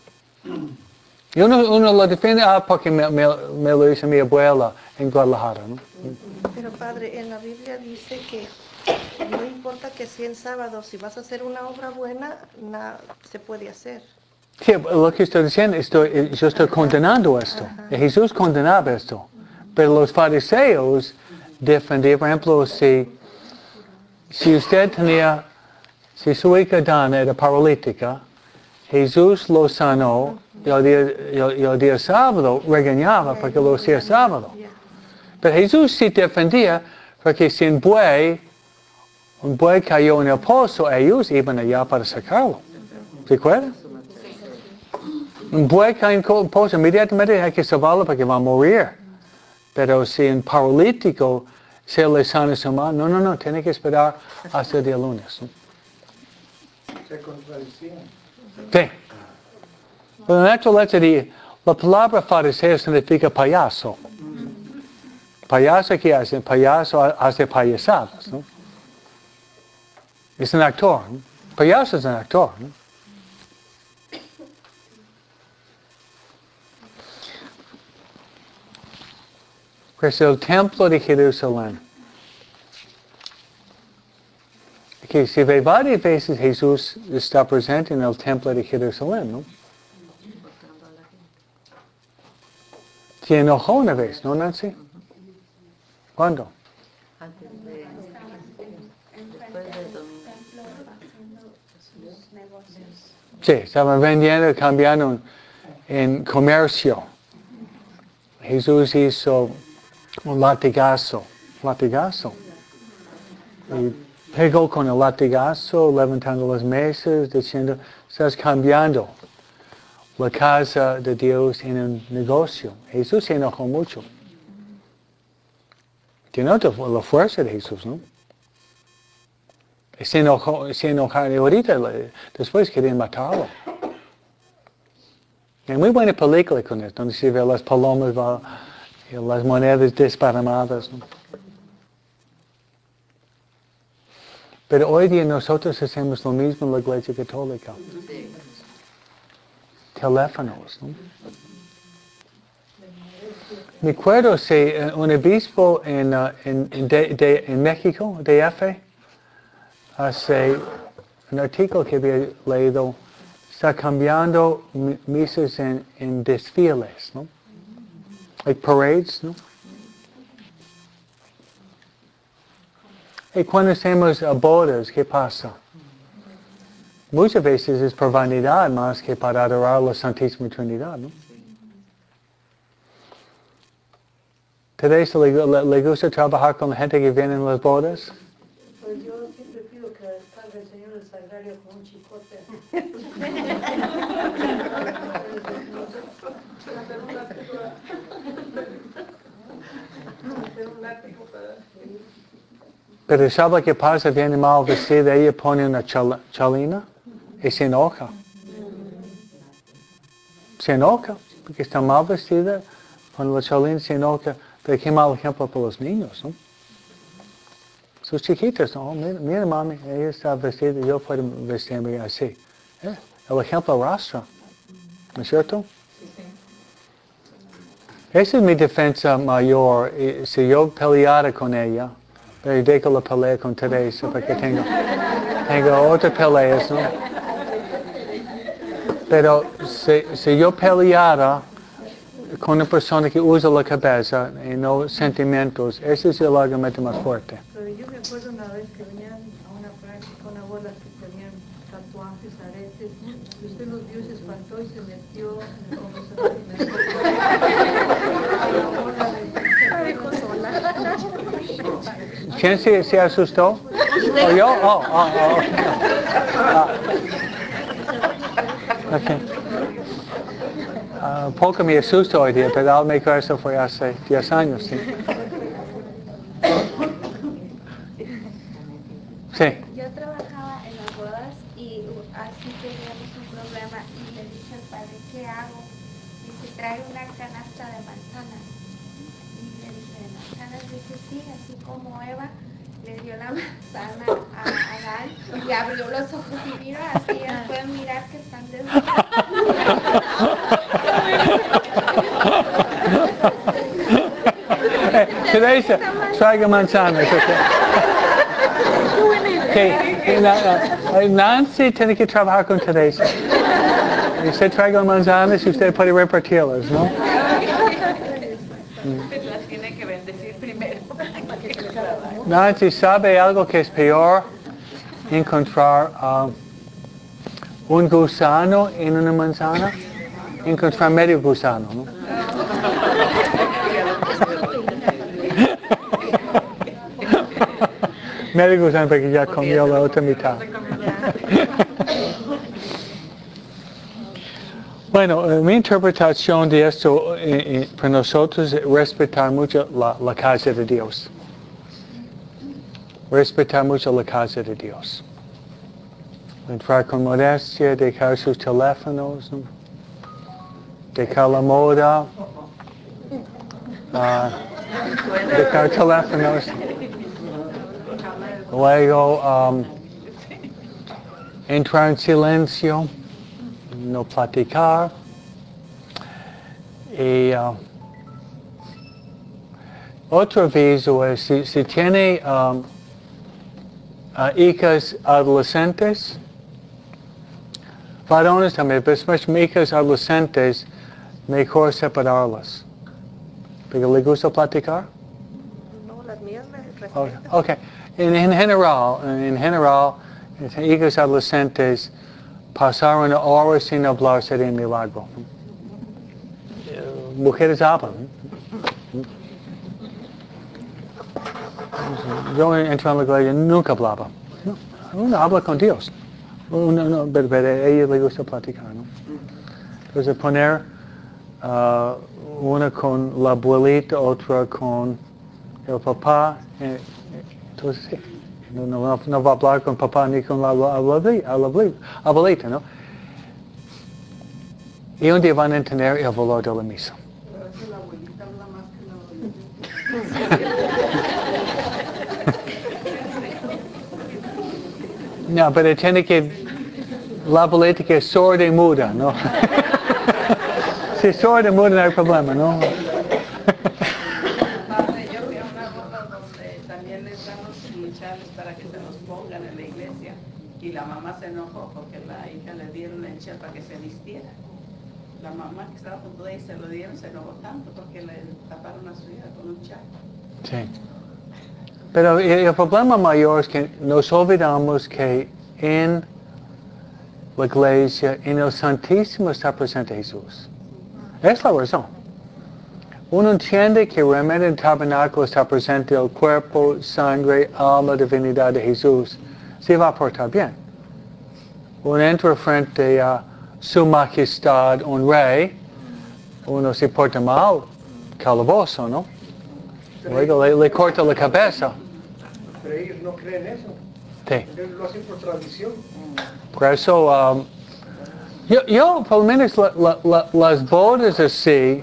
Y uno lo defiende porque me lo dice mi abuela en Guadalajara, ¿no? Pero padre, en la Biblia dice que no importa que sea en sábado, si vas a hacer una obra buena, se puede hacer. Sí, lo que estoy diciendo, yo estoy condenando esto. Jesús condenaba esto. Pero los fariseos defendían, por ejemplo, si usted tenía, si su hija Dana era paralítica, Jesús lo sanó y el día sábado regañaba porque lo hacía sábado. Pero Jesús sí defendía porque si un buey cayó en el pozo, ellos iban allá para sacarlo. ¿Se acuerdan? Un buey cae en el pozo, inmediatamente hay que salvarlo porque va a morir. Pero si un paralítico se le sana su mano, no, tiene que esperar hasta el día lunes. ¿No? Se contradicían. Sí. Pero la naturaleza de la palabra fariseo significa payaso. Payaso, ¿qué hace? Payaso hace payasadas, ¿no? Es un actor, ¿no? Payaso es un actor, ¿no? Pues el templo de Jerusalén. Que si ve varias veces Jesús está presente en el templo de Jerusalén, ¿no? Se enojó una vez, ¿no, Nancy? ¿Cuándo? Antes después Enfrente del del domingo. templo haciendo sus negocios. Sí, estaban vendiendo, cambiando en comercio. Jesús hizo un latigazo. Y pegó con el latigazo, levantando las mesas, diciendo, estás cambiando la casa de Dios en un negocio. Jesús se enojó mucho. Tiene la fuerza de Jesús, ¿no? Se enojaron y ahorita, después querían matarlo. Hay muy buena película con esto, donde se ve las palomas y las monedas desparramadas, ¿no? Pero hoy día nosotros hacemos lo mismo en la Iglesia Católica. Sí. Teléfonos, ¿no? Me acuerdo si un obispo en México, DF, hace un artículo que había leído, está cambiando misas en desfiles, ¿no? Like parades, ¿no? Y cuando hacemos bodas, ¿qué pasa? Muchas veces es por vanidad más que para adorar la Santísima Trinidad, ¿no? ¿Teresa le gusta trabajar con la gente que viene en las bodas? Pues yo siempre pido que salga el Señor del Sagrario con un chicote. Pero ¿sabe qué pasa? Viene mal vestida, ella pone una chalina y se enoja. Se enoja, porque está mal vestida, con la chalina se enoja. Pero qué mal ejemplo para los niños, ¿no? Sus chiquitos, no, mira mami, ella está vestida, yo puedo vestirme así. El ejemplo arrastra, ¿no es cierto? Esa es mi defensa mayor. Y si yo peleara con ella, pero dejo la pelea con Teresa porque tengo otras peleas, ¿no? Pero si yo peleara con una persona que usa la cabeza y no sentimientos, ese es el argumento más fuerte. Pero yo me acuerdo una vez que venían a una práctica, una abuela que tenían tatuajes, aretes, y usted los vio y se espantó y se metió en el confesionario y me dejó a la bola La dejó sola. ¿Quién se asustó? ¿O yo? Okay. Poco me asusto hoy día, pero mi caso fue hace 10 años, ¿sí? Sí. Yo trabajaba en las bodas y así teníamos un problema y le dije al padre, ¿qué hago? Dice, trae una canasta de manzanas. Y le dije, ¿de manzanas? Dice, sí, así como Eva le dio la manzana a Adán y abrió los ojos y miró, así ellas pueden mirar que están desnudas. Teresa, traiga manzanas. Nancy tiene que trabajar con Teresa. Y usted traiga manzanas y usted puede repartirlas, ¿no? Las tiene que bendecir primero para que trabaje. Nancy, ¿sabe algo que es peor? Encontrar un gusano en una manzana. Encontrar medio gusano, ¿no? Medio gusano porque ya comió la otra mitad. Bueno, mi interpretación de esto para nosotros es respetar mucho la casa de Dios. Respetar mucho la casa de Dios. Entrar con modestia, dejar sus teléfonos, ¿no? Dejar la moda, dejar teléfonos. Luego, entrar en silencio, no platicar. Y otro aviso es, si tiene hijas adolescentes, varones también, pero especialmente hijas adolescentes, mejor separarlas. ¿Porque le gusta platicar? No, las mías me Oh, respetan. okay. En general, hijas adolescentes, pasar una hora sin hablar sería un milagro. Mujeres hablan. Yo entré en la iglesia, nunca hablaba. No, uno habla con Dios. Pero a ella le gusta platicar, ¿no? Entonces poner una con la abuelita, otra con el papá. Entonces sí, no va a hablar con papá ni con la abuelita, ¿no? Y un día van a entender el valor de la misa. Pero a veces la abuelita habla más que la adolescente. No, pero tiene que, la abuelita que es sorda y muda, ¿no? Si es sorda y muda no hay problema, ¿no? Padre, yo fui a una boda donde también les dan los chales para que se los pongan en la iglesia y la mamá se enojó porque la hija le dieron el chal para que se vistiera. La mamá que estaba junto a ella se lo dieron, se enojó tanto porque le taparon a su hija con un chal. Sí. Pero el problema mayor es que nos olvidamos que en la iglesia, en el Santísimo está presente Jesús. Es la razón. Uno entiende que realmente en el tabernáculo está presente el cuerpo, sangre, alma, divinidad de Jesús. Se va a portar bien. Uno entra frente a su majestad, un rey, uno se porta mal, calabozo, ¿no? Luego le corta la cabeza. Pero ellos no creen eso. Sí. Ellos lo hacen por tradición. Por eso, yo por lo menos las bodas así,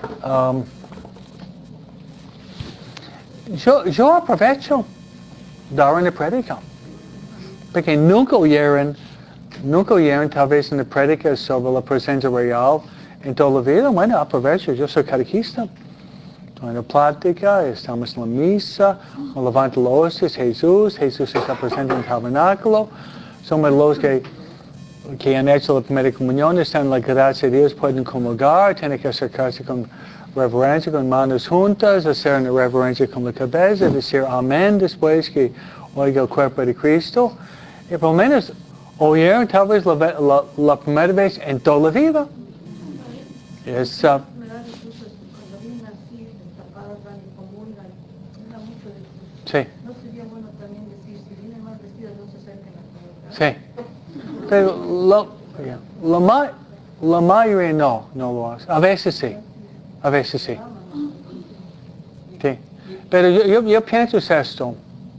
yo aprovecho dar una prédica. Porque nunca oyeron tal vez una prédica sobre la presencia real en toda la vida. Bueno, aprovecho, yo soy catequista. Estoy en la plática, estamos en la misa, me levanto los hostias, Jesús está presente en el tabernáculo. Somos los que han hecho la primera comunión, están en la gracia de Dios, pueden comulgar, tienen que acercarse con reverencia, con manos juntas, hacer una reverencia con la cabeza, decir amén después que oiga el cuerpo de Cristo. Y por lo menos oyeron tal vez la primera vez en toda la vida. Es, Me da disgusto cuando vienen así, destapadas, van y comulgan. Me da mucho disgusto. Sí. ¿No sería bueno también decir, si vienen más vestidas, no se acerquen a comulgar? Sí. Pero la mayoría no lo hace. A veces sí. A veces sí. Sí. Pero yo pienso esto.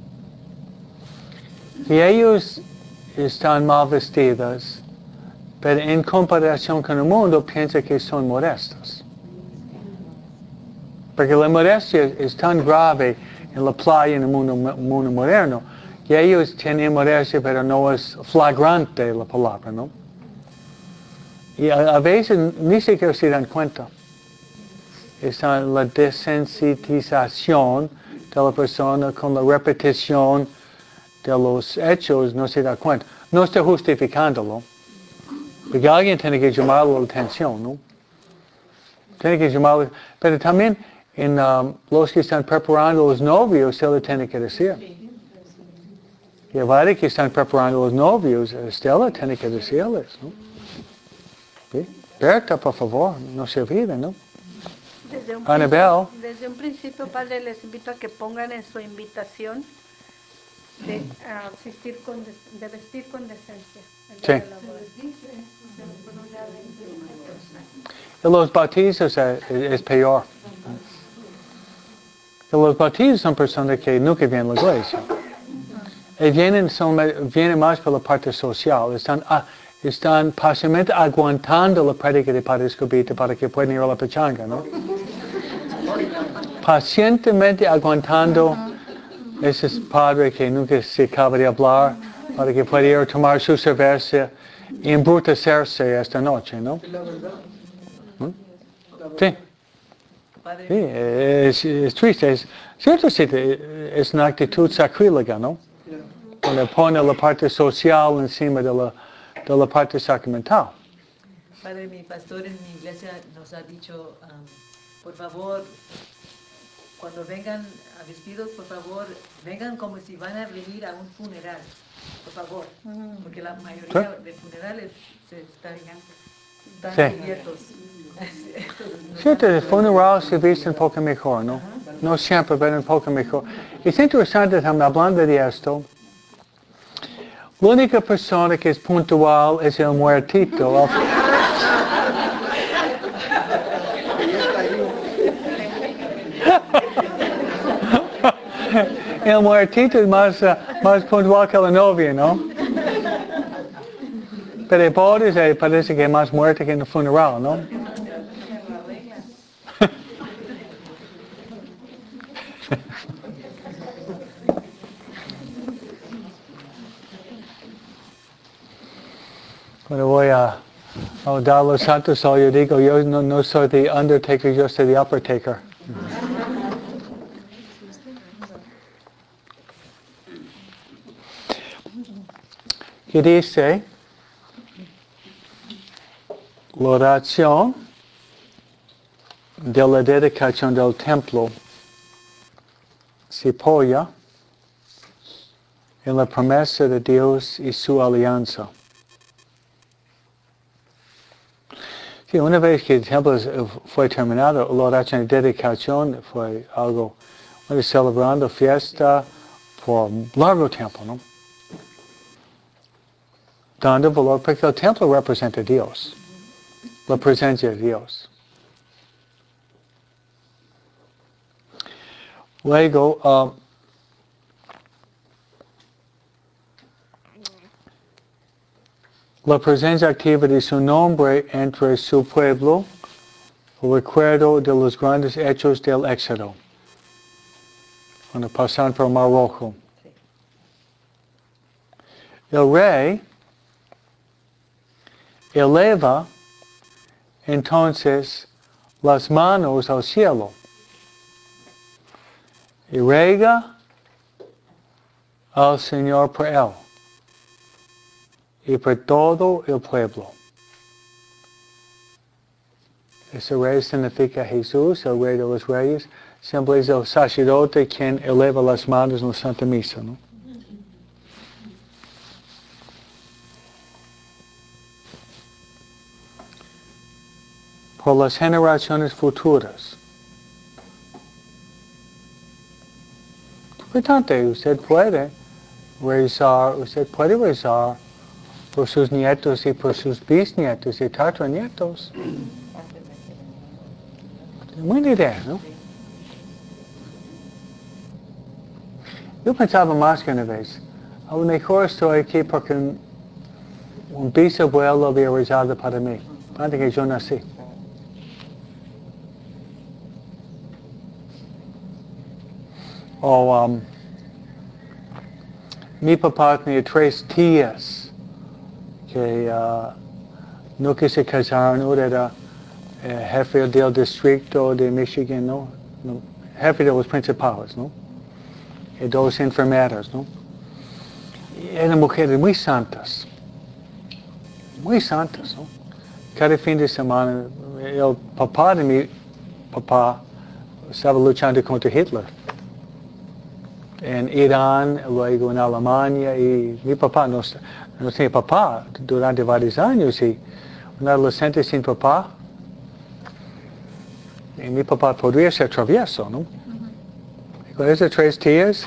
Que ellos están mal vestidas, pero en comparación con el mundo piensa que son modestas. Porque la modestia es tan grave en la playa en el mundo moderno que ellos tienen modestia, pero no es flagrante la palabra, ¿no? Y a veces ni siquiera se dan cuenta. Está la desensitización de la persona con la repetición de los hechos, no se da cuenta. No está justificándolo. Porque alguien tiene que llamarlo la atención, ¿no? Tiene que llamarlo. Pero también en los que están preparando los novios, se le tiene que decir. Y varios que están preparando los novios, Estela tiene que decirles, ¿no? ¿Sí? Berta, por favor, no se olviden, ¿no? Anabel. Desde un principio, padre, les invito a que pongan en su invitación de vestir con decencia. Sí. Y los bautizos es peor. Y los bautizos son personas que nunca vienen a la iglesia. Y vienen más por la parte social. Están pacientemente aguantando la prédica de Padre Escobita para que puedan ir a la pachanga, ¿no? Pacientemente aguantando ese padre que nunca se acaba de hablar para que pueda ir a tomar su cerveza y embrutecerse esta noche, ¿no? Es la verdad. Sí. Sí, es triste. Cierto, sí, es una actitud sacrílega, ¿no? Cuando pone la parte social encima de la parte sacramental. Padre, mi pastor en mi iglesia nos ha dicho, por favor, cuando vengan vestidos, por favor, vengan como si van a venir a un funeral, por favor, porque la mayoría de funerales se están cubiertos. Cierto, el funeral se viste un poco mejor, ¿no? No siempre, pero un poco mejor. Es interesante también hablando de esto. La única persona que es puntual es el muertito. El muertito es más puntual que la novia, ¿no? Pero el pobre parece que es más muerto que en el funeral, ¿no? Cuando voy a dar los santos, yo digo, yo no soy the undertaker, yo soy the uppertaker. ¿Qué dice? La oración de la dedicación del templo se apoya en la promesa de Dios y su alianza. Sí, una vez que el templo fue terminado, la oración de dedicación fue algo, celebrando fiesta por largo tiempo, ¿no? Dando valor, porque el templo representa a Dios, la presencia de Dios. Luego, la presencia activa de su nombre entre su pueblo, el recuerdo de los grandes hechos del Éxodo, cuando pasan por el Mar Rojo. El rey eleva entonces las manos al cielo y ruega al Señor por él y por todo el pueblo. Ese rey significa Jesús, el rey de los reyes. Siempre es el sacerdote quien eleva las manos en la Santa Misa, ¿no? Por las generaciones futuras. Importante, usted puede rezar por sus nietos y por sus bisnietos y tataranietos. Buena idea, ¿no? Yo pensaba más que una vez, a lo mejor estoy aquí porque un bisabuelo había rezado para mí, antes que yo nací. O mi papá tenía 3 tías que nunca se casaron. Uno era jefe del distrito de Michigan, ¿no? Jefe de los principales, ¿no? Y 2 enfermeras, ¿no? Y eran mujeres muy santas, ¿no? Cada fin de semana, el papá de mi papá estaba luchando contra Hitler. En Irán, luego en Alemania, y mi papá no tenía papá durante varios años, y un adolescente sin papá, y mi papá podría ser travieso, ¿no? Y con esas 3 tías,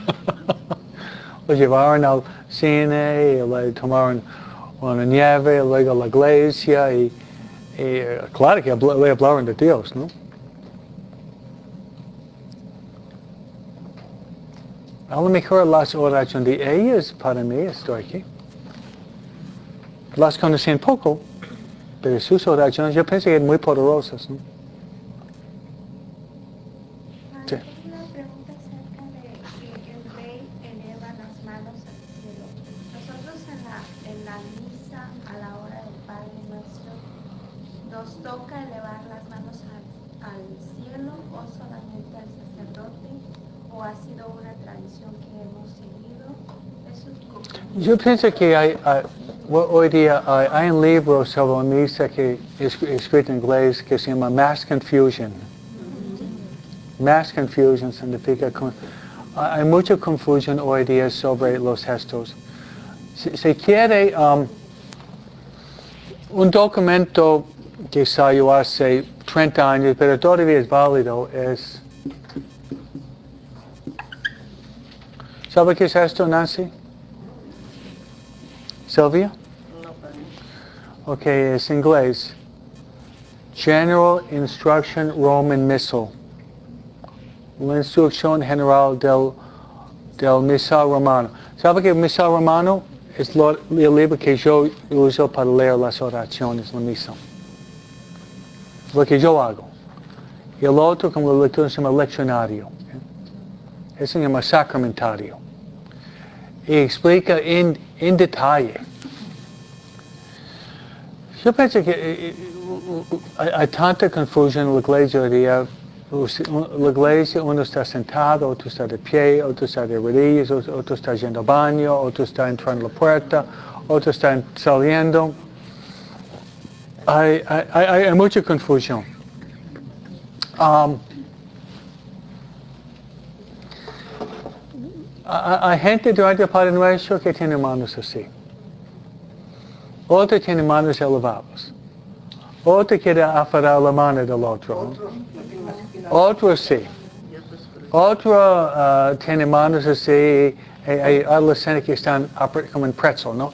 lo llevaron al cine, y le tomaron una nieve, luego a la iglesia, y claro que le hablaron de Dios, ¿no? A lo mejor las oraciones de ellas para mí estoy aquí. Las conocí un poco, pero sus oraciones yo pensé que eran muy poderosas, ¿no? Sí. Tengo una pregunta acerca de que el rey eleva las manos al cielo. Nosotros en la misa a la hora del Padre Nuestro, ¿nos toca elevar las manos al cielo o solamente al sacerdote? ¿O ha sido una tradición que hemos seguido? Eso es mi Yo pienso que hoy día hay un libro sobre misa que es escrito en inglés que se llama Mass Confusion. Mass Confusion significa hay mucha confusión hoy día sobre los gestos. Si quiere un documento que salió hace 30 años, pero todavía es válido, ¿sabe qué es esto, Nancy? Sylvia? No, padre. Ok, es inglés. General Instruction Roman Missal. La instrucción general del Misal Romano. ¿Sabe que el Misal Romano es el libro que yo uso para leer las oraciones, la misa? Lo que yo hago. Y el otro, como la lectura, se llama leccionario. Ese se llama sacramentario. Y explica en detalle. Yo pienso que hay tanta confusión en la iglesia hoy día. La iglesia, uno está sentado, otro está de pie, otro está de rodillas, otro está yendo al baño, otro está entrando a la puerta, otro está saliendo. Hay mucha confusión. Hay gente durante el Padre Nuestro que tiene manos así. Otro tiene manos elevadas. Otro quiere aferrar la mano del otro. Otro sí. Otro tiene manos así. Hay adolescentes que están como en pretzel, ¿no?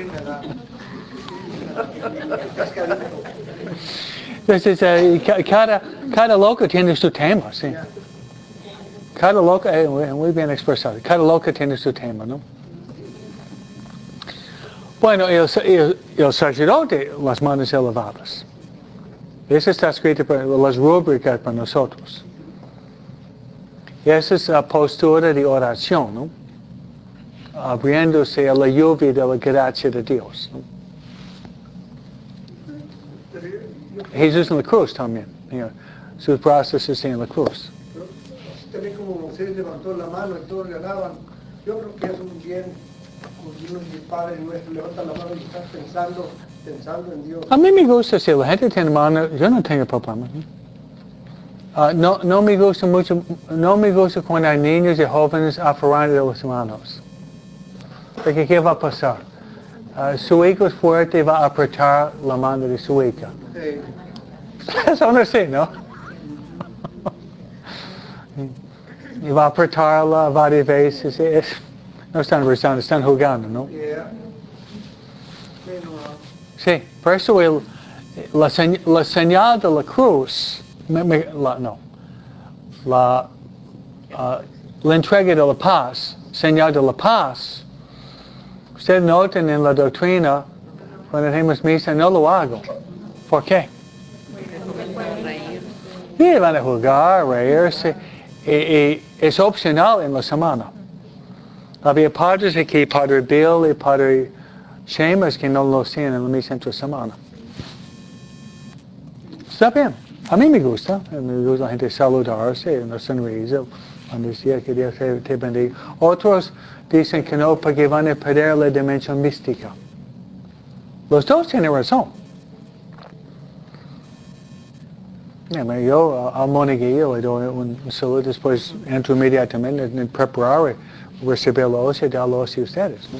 Entonces, cada loco tiene su tema, sí. Cada loco, muy bien expresado. Cada loco tiene su tema, ¿no? Bueno, el sacerdote, las manos elevadas. Eso está escrito por las rúbricas para nosotros. Y esa es la postura de oración, ¿no? Abriéndose a la lluvia de la gracia de Dios, ¿no? Jesús en la cruz también. Sus brazos así en la cruz. También como Moisés levantó la mano y todos le alaban. Yo creo que es un bien, como Dios y el Padre nuestro, levanta la mano y estás pensando en Dios. A mí me gusta si la gente tiene mano, yo no tengo problema, ¿no? No me gusta mucho, no me gusta cuando hay niños y jóvenes aferrando de las manos. Porque ¿qué va a pasar? Su hijo es fuerte y va a apretar la mano de su hija. Sí. Eso no sé, ¿no? Y va a apretarla varias veces. No están rezando, están jugando, ¿no? Yeah. Sí, por eso la señal de la cruz, la entrega de la paz, señal de la paz. Ustedes notan en la doctrina, cuando hacemos misa, no lo hago. ¿Por qué? Sí, van a jugar, reírse. Y es opcional en la semana. Había padres aquí, Padre Bill y Padre Sheamus, que no lo hacían en la misa entre semana. Está bien. A mí me gusta la gente saludarse, una sonrisa, cuando decía que Dios te bendiga. Otros dicen que no porque van a perder la dimensión mística. Los dos tienen razón. Yo al monaguillo le doy un saludo, después entro inmediatamente en preparar y recibir la hostia y dar la hostia a ustedes, ¿no?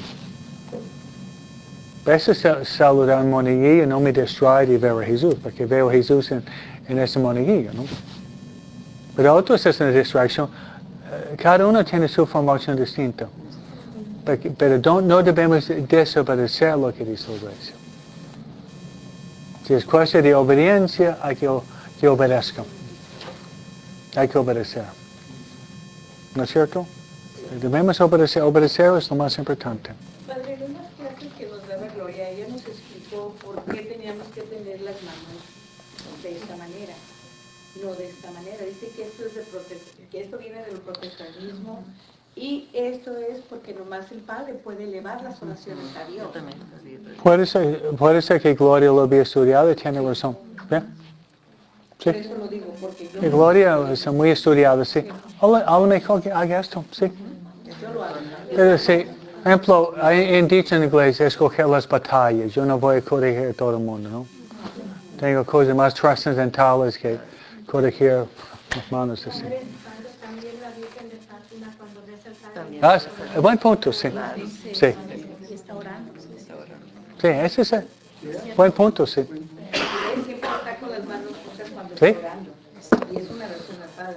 A veces saludar a un monaguillo no me distrae de ver a Jesús, porque veo a Jesús en ese monaguillo, ¿no? Pero otros es una distracción. Cada uno tiene su formación distinta. Pero no debemos desobedecer lo que dice la iglesia. Si es cuestión de obediencia, hay que obedezcan. Hay que obedecer. ¿No es cierto? Debemos obedecer, obedecer es lo más importante. Padre, en unas clases que nos daba Gloria, ella nos explicó por qué teníamos que tener las manos de esta manera, no de esta manera. Dice que esto, que esto viene del protestantismo y esto es porque nomás el Padre puede elevar las oraciones a Dios. Puede ser que Gloria lo había estudiado y tiene razón. ¿Bien? Sí. Por eso lo digo, porque yo... Gloria es muy estudiada, sí. A lo mejor que haga esto, sí. Yo lo hago. Pero sí, por ejemplo, hay en dicho en inglés, escoger las batallas. Yo no voy a corregir a todo el mundo, ¿no? Tengo cosas más trascendentales que corregir las manos así. También la Virgen de Fátima cuando reza el Padre. Buen punto, sí. Sí. Y está orando. Sí, ese es el buen punto, sí. Él siempre está con las manos juntas cuando ¿Sí? está orando. Y es una oración al Padre.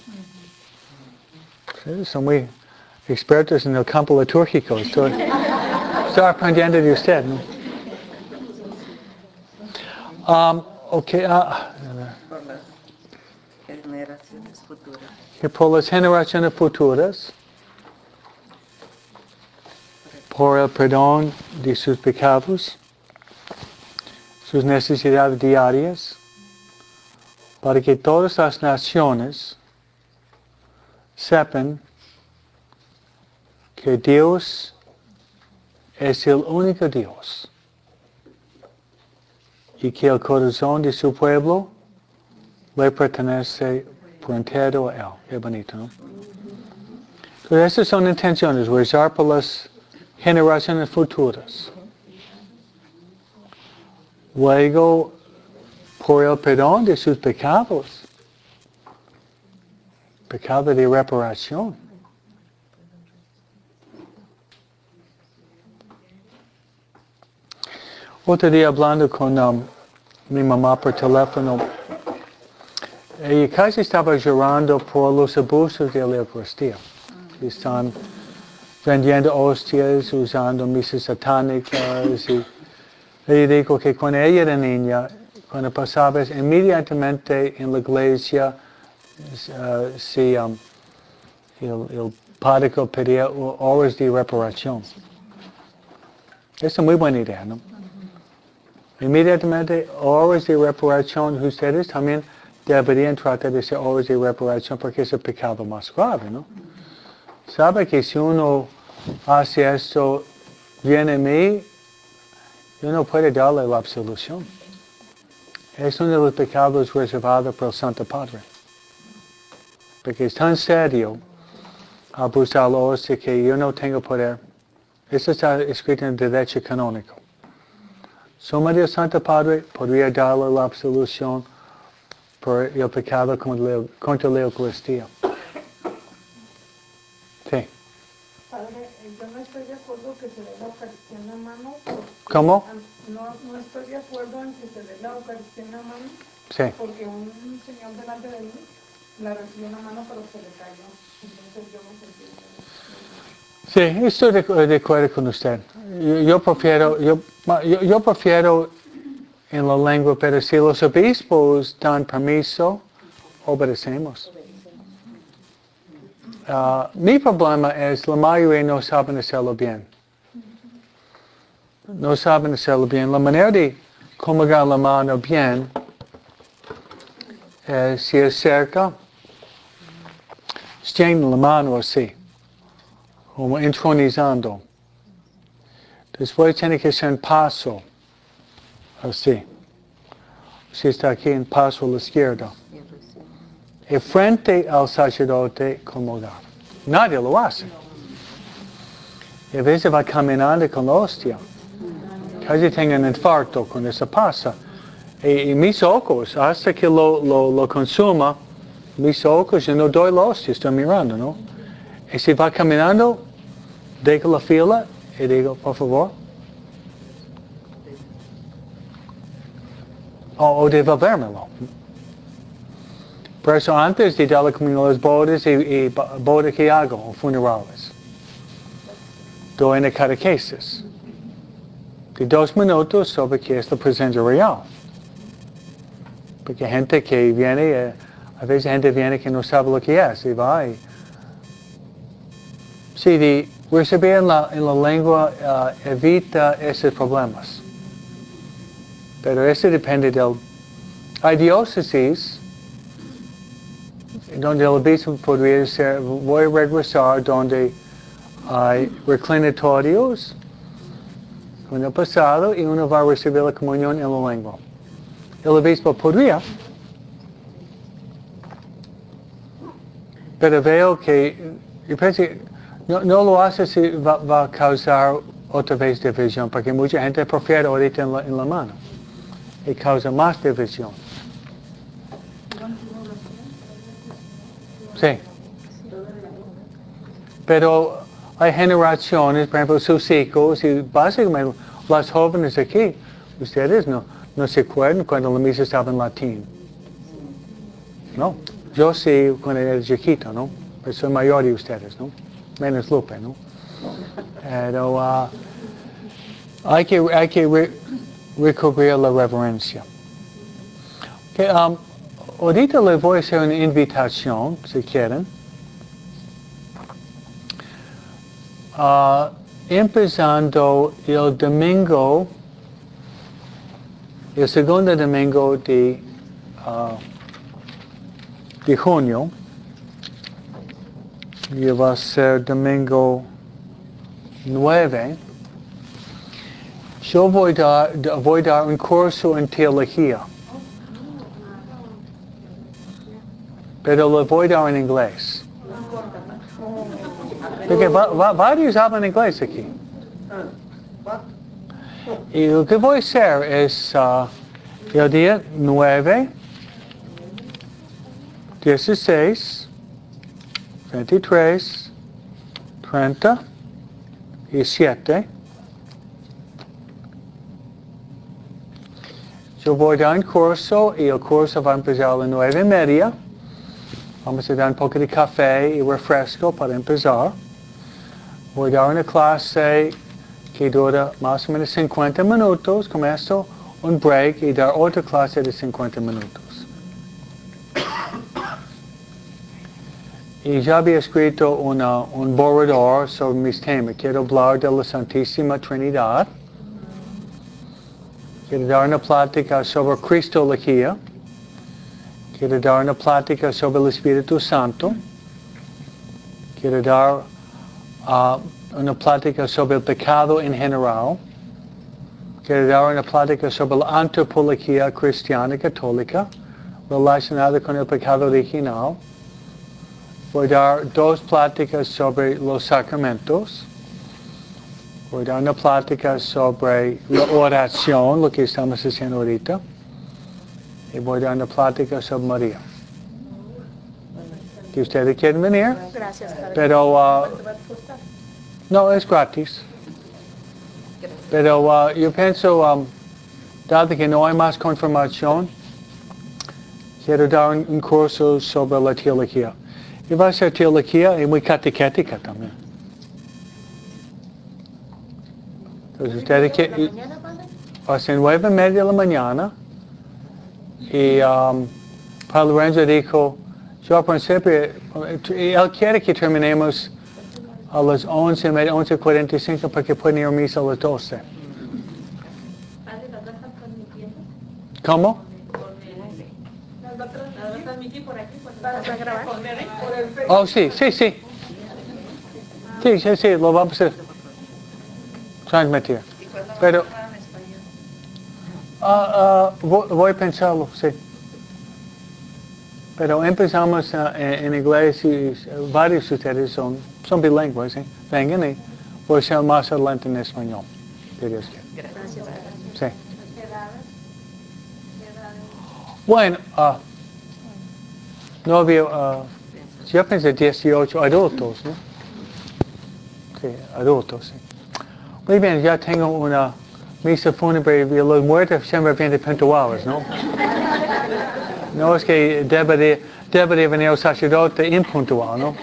Sí, son muy expertos en el campo litúrgico. Estoy aprendiendo de usted, ¿no? Por las generaciones futuras. Que por las generaciones futuras, por el perdón de sus pecados, sus necesidades diarias, para que todas las naciones sepan que Dios es el único Dios y que el corazón de su pueblo le pertenece por entero a Él. Qué bonito, ¿no? Entonces, estas son intenciones, rezar por las generaciones futuras. Luego, por el perdón de sus pecados, pecado de reparación. Otro día hablando con mi mamá por teléfono, ella casi estaba llorando por los abusos de la Eucaristía. Están vendiendo hostias, usando misas satánicas. Y ella dijo que cuando ella era niña, cuando pasaba inmediatamente en la iglesia, el párroco pedía horas de reparación. Es una muy buena idea, ¿no? Inmediatamente, horas de reparación, ustedes también deberían tratar de hacer horas de reparación porque es el pecado más grave, ¿no? Sabe que si uno hace esto, viene a mí, yo no puedo darle la absolución. Es uno de los pecados reservados por el Santo Padre. Porque es tan serio abusar la hostia que yo no tengo poder. Eso está escrito en el derecho canónico. Solamente el Santo Padre podría darle la absolución por el pecado contra la Eucaristía. Sí. Padre, yo no estoy de acuerdo que se dé la Eucaristía en la mano. ¿Cómo? No estoy de acuerdo en que se dé la Eucaristía en la mano. Sí. Porque un señor delante de mí la recibió en la mano pero se le cayó. Entonces yo me sentí muy mal. Sí, estoy de acuerdo con usted. Yo prefiero en la lengua, pero si los obispos dan permiso, obedecemos. Mi problema es la mayoría no saben hacerlo bien. No saben hacerlo bien. La manera de comulgar la mano bien es si acerca, extiende la mano así, como entronizando. Después tiene que ser un paso, así. Si está aquí, un paso a la izquierda. Y frente al sacerdote comulgar. Nadie lo hace. Y a veces va caminando con la hostia. Casi tengo un infarto cuando eso pasa. Y mis ojos, hasta que lo consuma, mis ojos, yo no doy la hostia, estoy mirando, ¿no? Y si va caminando, dejo la fila y digo, por favor. O devolvérmelo. Por eso antes de darle comunión a las bodas y bodas que hago, o funerales, doy una catequesis de 2 minutos sobre qué es la presencia real. Porque gente que viene, a veces gente viene que no sabe lo que es y va y Sí, recibir en la lengua evita esos problemas. Pero eso depende del... Hay diócesis donde el obispo podría ser, voy a regresar, donde hay reclinatorios en el pasado y uno va a recibir la comunión en la lengua. El obispo podría, pero veo que, yo pienso, no lo hace si va a causar otra vez división, porque mucha gente prefiere ahorita en la mano y causa más división. Sí. Pero hay generaciones, por ejemplo, sus hijos, y básicamente las jóvenes aquí, ustedes no se acuerdan cuando la misa estaba en latín. No, yo sí cuando era chiquito, ¿no? Pero soy mayor de ustedes, ¿no? Menos Lupe, ¿no? Pero hay que recurrir la reverencia. Okay, ahorita les voy a hacer una invitación, si quieren. Empezando el domingo, el segundo domingo de junio, y va a ser domingo 9, yo voy a dar un curso en teología, pero lo voy a dar en inglés. Porque varios hablan inglés aquí. Y lo que voy a hacer es el día 9, 16, 23, 30 y 7. Yo voy a dar un curso y el curso va a empezar a las 9:30. Vamos a dar un poco de café y refresco para empezar. Voy a dar una clase que dura más o menos 50 minutos. Con esto, un break y dar otra clase de 50 minutos. Y ya había escrito un borrador sobre mis temas. Quiero hablar de la Santísima Trinidad. Quiero dar una plática sobre Cristología. Quiero dar una plática sobre el Espíritu Santo. Quiero dar una plática sobre el pecado en general. Quiero dar una plática sobre la antropología cristiana católica relacionada con el pecado original. Voy a dar 2 pláticas sobre los sacramentos. Voy a dar una plática sobre la oración, lo que estamos haciendo ahorita. Y voy a dar una plática sobre María. ¿Que ustedes quieren venir? Gracias, padre. Pero ¿Cuánto va a costar? no, es gratis. Pero yo pienso, dado que no hay más confirmación, quiero dar un curso sobre la teología. Y va a ser teología y muy catequética también. Entonces, ustedes quieren... A las 9:30 de la mañana. Y Padre Lorenzo dijo, yo al principio, él quiere que terminemos a las 11:30, 11:45 porque pueden ir a misa a las 12. Padre, ¿las vas a transmitir? ¿Cómo? ¿Las vas a transmitir por aquí? ¿Vas a grabar? Oh, sí. Sí, lo vamos a transmitir. Pero voy a pensarlo, sí. Pero empezamos en inglés y varios de ustedes son bilingües, ¿eh? Vengan y voy a ser más adelante en español. Si Dios quiere. Gracias, padre. Sí. Edades. Bueno, no había, yo pensé 18 adultos, ¿no? Sí, adultos, sí. Muy bien, ya tengo una misa fúnebre y los muertos siempre vienen puntuales, ¿no? No es que debe venir el sacerdote impuntual, ¿no?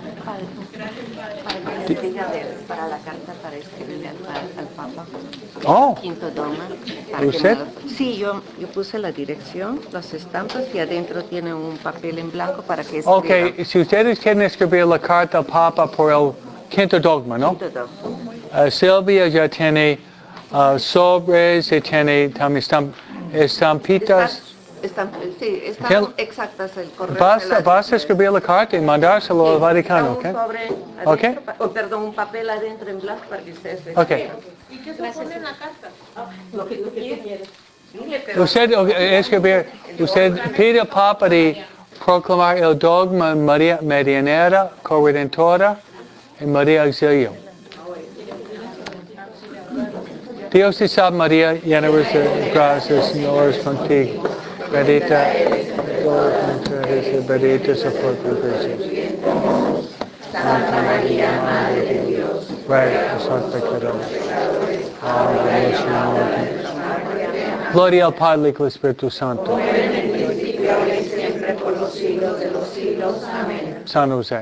Para que les diga para la carta para escribirle al Papa. Oh. Quinto Doma. ¿Usted? Sí, yo puse la dirección, las estampas y adentro tiene un papel en blanco para que escriba. Ok, si ustedes quieren escribir la carta al Papa por el quinto dogma, ¿no? Quinto dogma. Silvia ya tiene sobres y tiene también estampitas. Sí, están exactas el correo. Vas a escribir la carta y mandárselo al Vaticano, ¿ok? Un sobre adentro, perdón, un papel adentro en blanco para que ustedes lo escriban. ¿Y qué se pone en la carta? Lo que tú quieras. Usted pide al Papa de proclamar el dogma María Medianera, Corredentora y María Auxilio. Dios te salve María, llena eres de gracia, el Señor es contigo. Bendita eres entre todas las mujeres y bendito es el fruto de Jesús. Santa María, Madre de Dios, ruega por nosotros pecadores, ahora y en la hora de nuestra muerte. Gloria al Padre y al Espíritu Santo. Como en el principio, ahora y siempre, por los siglos de los siglos. Amén. San José.